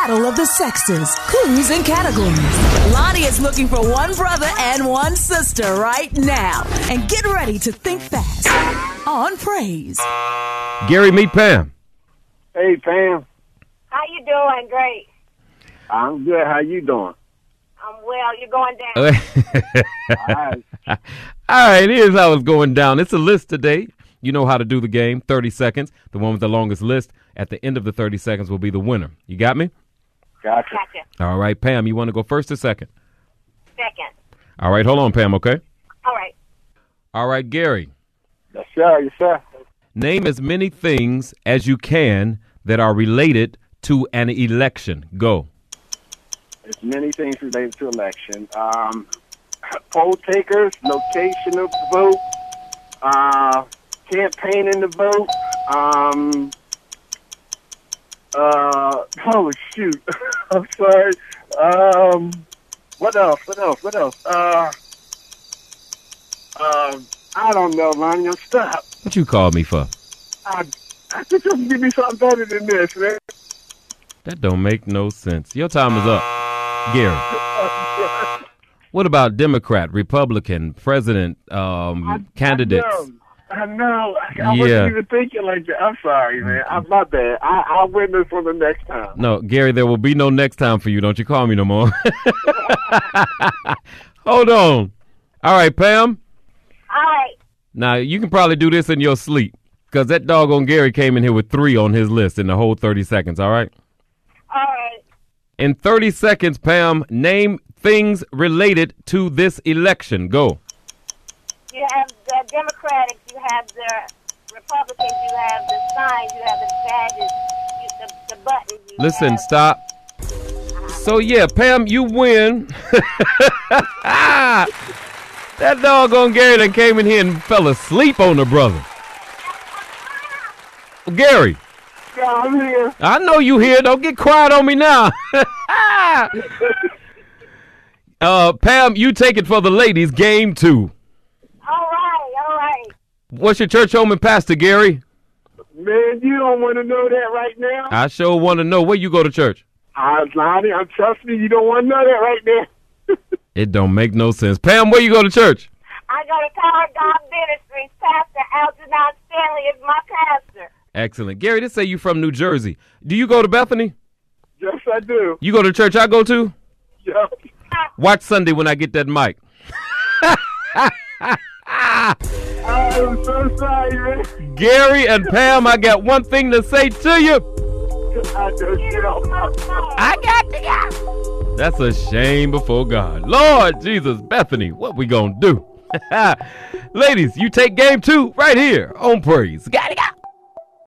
battle of the sexes, clues, and categories. Lonnie is looking for one brother and one sister right now. And get ready to think fast on Praise. Gary, meet Pam. Hey, Pam. How you doing? Great. I'm good. How you doing? I'm well. You're going down. All right. All right, here's how it's going down. It's a list today. You know how to do the game. 30 seconds. The one with the longest list at the end of the 30 seconds will be the winner. You got me? Gotcha. All right, Pam, you want to go first or second? Second. All right, hold on, Pam, okay? All right. All right, Gary. Yes, sir. Yes, sir. Name as many things as you can that are related to an election. Go. There's many things related to election. Poll takers, location of the vote, campaigning the vote, oh, shoot. I'm sorry. What else? I don't know, man. You'll stop. What you called me for? I think you can give me something better than this, man. That don't make no sense. Your time is up, Gary. What about Democrat, Republican, president, candidates? I know. I wasn't even thinking like that. I'm sorry, man. My bad. I'll win this for the next time. No, Gary, there will be no next time for you. Don't you call me no more. Hold on. All right, Pam. All right. Now, you can probably do this in your sleep because that doggone Gary came in here with 3 on his list in the whole 30 seconds, all right? All right. In 30 seconds, Pam, name things related to this election. Go. You have the Democratic, you have the Republicans, you have the signs, you have the badges, the buttons. Listen, stop. So, yeah, Pam, you win. That doggone Gary that came in here and fell asleep on the brother. Gary. Yeah, I'm here. I know you here. Don't get quiet on me now. Pam, you take it for the ladies. Game 2. All right. What's your church home and pastor, Gary? Man, you don't want to know that right now. I sure want to know. Where you go to church? Lonnie, trust me, you don't want to know that right now. It don't make no sense. Pam, where you go to church? I go to Tower God Ministries. Pastor Algernon Stanley is my pastor. Excellent. Gary, this say you from New Jersey. Do you go to Bethany? Yes, I do. You go to church I go to? Yep. Watch Sunday when I get that mic. I'm so sorry, man. Gary and Pam, I got one thing to say to you. I got to go. That's a shame before God. Lord Jesus, Bethany, what we gonna do? Ladies, you take game 2 right here on Praise. Gotta go.